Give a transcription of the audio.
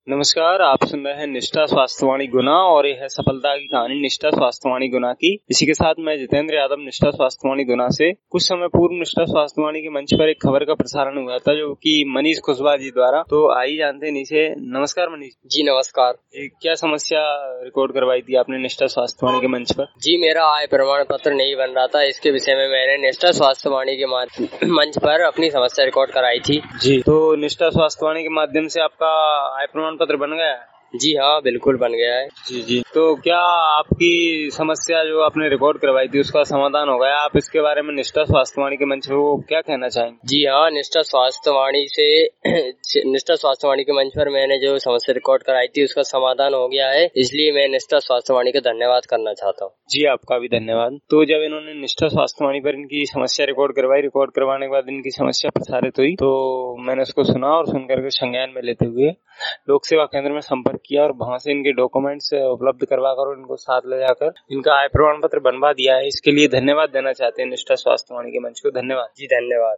नमस्कार, आप सुन रहे हैं निष्ठा स्वास्थ्यवाणी गुना और यह है सफलता की कहानी निष्ठा स्वास्थ्यवाणी गुना की। इसी के साथ मैं जितेंद्र यादव निष्ठा स्वास्थ्यवाणी गुना से। कुछ समय पूर्व निष्ठा स्वास्थ्यवाणी के मंच पर एक खबर का प्रसारण हुआ था जो कि मनीष कुशवाहा जी द्वारा। तो आइए जानते हैं नीचे। नमस्कार मनीष जी नमस्कार। क्या समस्या रिकॉर्ड करवाई थी आपने निष्ठा स्वास्थ्यवाणी के मंच पर? जी मेरा आय प्रमाण पत्र नहीं बन रहा था, इसके विषय में मैंने निष्ठा स्वास्थ्यवाणी के मंच पर अपनी समस्या रिकॉर्ड कराई थी। जी, तो निष्ठा स्वास्थ्यवाणी के माध्यम से आपका आय प्रमाण पत्र बन गया है? जी हाँ, बिल्कुल बन गया है। जी। तो क्या आपकी समस्या जो आपने रिकॉर्ड करवाई थी उसका समाधान हो गया? आप इसके बारे में निष्ठा स्वास्थ्यवाणी के मंच पर क्या कहना चाहेंगे? जी हाँ, निष्ठा स्वास्थ्यवाणी के मंच पर मैंने जो समस्या रिकॉर्ड कराई थी उसका समाधान हो गया है, इसलिए मैं निष्ठा स्वास्थ्यवाणी का धन्यवाद करना चाहता हूँ। जी, आपका भी धन्यवाद। तो जब इन्होंने निष्ठा स्वास्थ्यवाणी पर इनकी समस्या रिकॉर्ड करवाने के बाद इनकी समस्या प्रसारित हुई तो मैंने उसको सुना और सुनकर के संज्ञान में लेते हुए लोक सेवा केंद्र में संपर्क किया और वहां से इनके डॉक्यूमेंट्स उपलब्ध करवाकर इनको साथ ले जाकर इनका आय प्रमाण पत्र बनवा दिया है। इसके लिए धन्यवाद देना चाहते हैं निष्ठा स्वास्थ्यवाणी के मंच को। धन्यवाद। जी धन्यवाद।